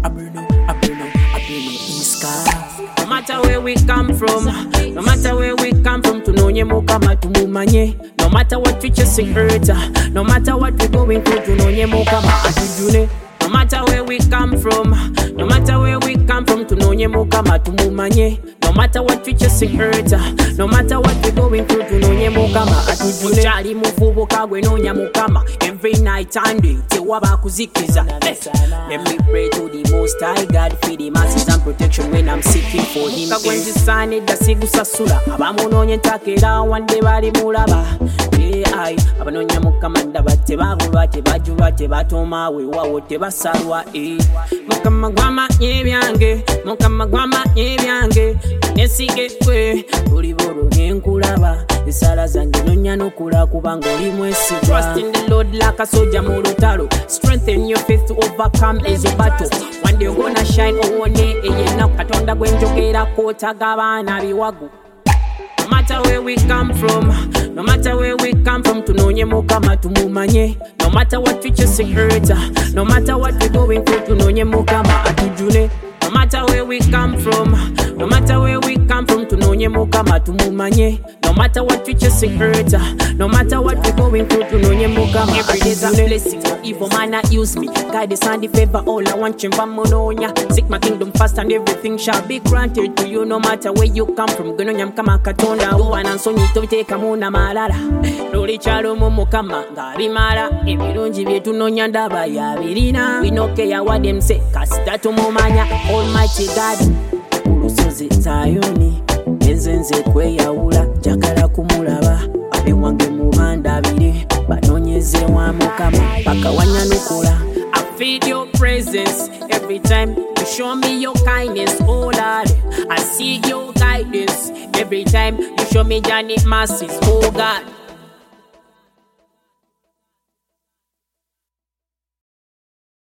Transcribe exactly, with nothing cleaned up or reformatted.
I burn up, I burn up, I burn up in the sky. No matter where we come from, no matter where we come from, tunonye mukama tumumanye. No matter what we chasing earth, no matter what we going through, tunonye mukama atujune. No matter where we come from, no matter where we come from, tunonye mukama tumumanye. No matter what we chasing earth, no matter what we going through, tunonye mukama atujune. Chali muvubuka gwe nonya mukama every night and day tewaba kuzikiza. Let me pray to the Most High God for the masses and protection when I'm seeking for Him. Kagwenzi sane dasigusasula abamunonye ntakera wande bali mulaba. Ai abanonya mukama ndaba tebabulwa tebajulwa tebatoma wewawo tebasalwa. Mukama gwama ebyange, mukama gwama ebyange, nesige kwe buli bolo nenkulaba. Esala zange nonya nokula kubanga oli mwesigwa. Trust in the Lord like a soldier mu lutalo. Strengthen your faith to overcome is your battle. One day you're gonna shine owone eyena katonda gwenjogera kotaga abaana biwagu. No matter where we come from, no matter where we come from, tunonye mukama tumumanye. No matter what we chasing earth, no matter what we going through, tunonye mukama atujune. No matter where we come from, no matter where we come from, tunonye mukama tumumanye. No matter what we chasing earth, no matter what we going through, tunonye mukama. Every day's a blessing, no evil man not use me. Guide the and the favor, all I want chimba mononya. Seek my kingdom fast and everything shall be granted to you. No matter where you come from, gononyam kama katonda. Uwa nansonyi tobiteka muna malala. Loli chalo mu mukama ngabimala. Ebirungi byetunonya ndaba yabirina. We no care what them say, kasita tumumanya. Almighty God, ulusozi Zayoni, enzenze kweyawula, jakala kumulaba, abewange mubanda abiri, banonyeze wa mukama, paka wanyanukula. I feel your presence every time you show me your kindness, oh Lord. I see your guidance every time you show me Johnny masses, oh God.